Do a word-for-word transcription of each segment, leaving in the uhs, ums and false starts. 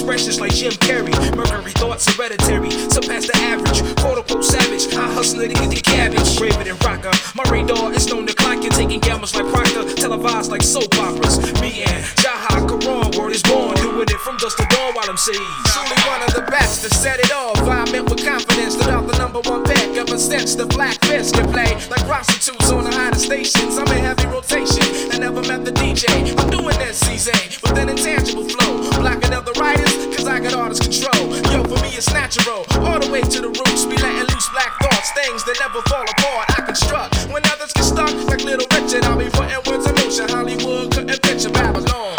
expressions like Jim Carrey. Mercury thoughts hereditary, surpass the average. Quote unquote savage, I hustle it and get the cabbage. Braver than rocker, my radar is known to clock and taking gambles like Proctor, televised like soap operas. Me and Jaha Karan, word is born, doing it from dusk to dawn while I'm seized. Truly one of the best to set it off. I met with confidence, stood out the number one pick ever since the Black Fist can play like prostitutes on the hottest stations. I'm in heavy rotation, I never met the D J. I'm doing this, C Z, with an intangible flow, blocking out the writers, cause I got artist control. Yo, for me it's natural, all the way to the roots, be letting loose black thoughts, things that never fall apart. I construct when others get stuck, like Little Richard. I'll be putting words in motion. Hollywood couldn't picture Babylon.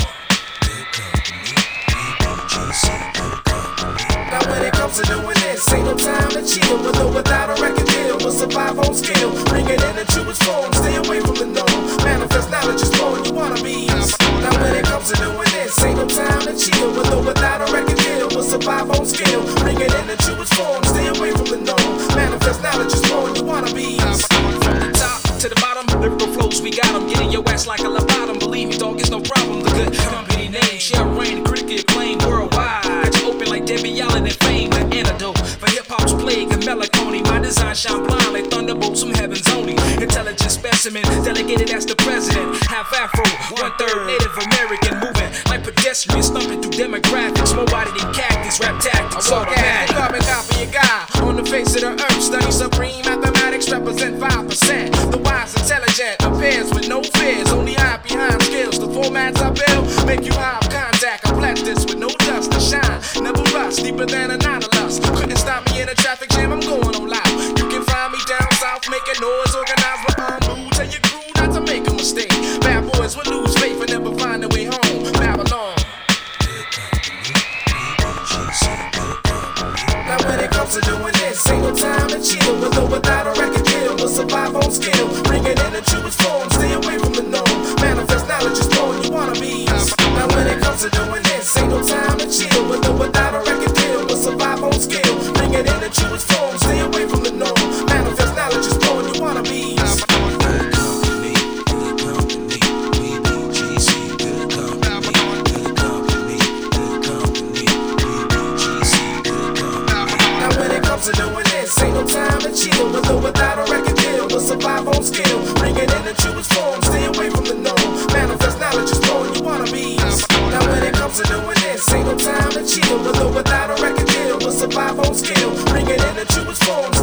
Now when it comes to doing this, ain't no time to chill. With or without a record deal, we'll survive on skill. Bring it in into its form, stay away from the norm. Manifest knowledge is born, you wanna be. Now when it comes to doing this, ain't no time to chill. With or without a record deal, we'll survive on skill. Bring it in into its form, stay away from the norm. Manifest knowledge is born, you wanna be. From the top to the bottom, lyrical flows, we got them. Getting your ass like a lobotom. Believe me, dog, it's no problem. The good company name, share reign, critically acclaimed worldwide. Open like Debbie Allen and fame, the antidote for hip hop's plague and melancholy. My design shine blind like thunderbolts from heaven's only. Intelligent specimen, delegated as the president. Half Afro, one third Native American, moving like pedestrians, thumping through demographics. More body than cactus, rap tactics. I walk at carbon copy a guy on the face of the earth. Study supreme mathematics represent five percent. The wise intelligent appears with no fears, only hide behind skills. The formats I build make you high contact. I bless this with no dust to shine. Never rust, deeper than a nautilus. Couldn't stop me in a traffic jam, I'm going all out. You can find me down south, making noise, organized with unruly. Tell your crew not to make a mistake. Bad boys will lose faith and never find their way home. Babylon. Now when it comes to doing this, ain't no time to chill. With or without a record deal, we'll survive on skill. Bring it in the truest form, stay away from the norm. Manifest knowledge is born, you wanna be. Now when it comes to doing this, ain't no time to chill. With or without a record deal, we'll survive on skill. Bring it in the truest form, stay away from the norm. Manifest knowledge is born, you wanna be. To doing this, ain't no time to chill. With or without a record deal, we'll survive on skill. Bring it in the truest form, stay away from the norm. Manifest knowledge is born, you wanna be. Now when it comes to doing this, ain't no time to chill. With or without a record deal, we'll survive on skill. Bring it in the truest form,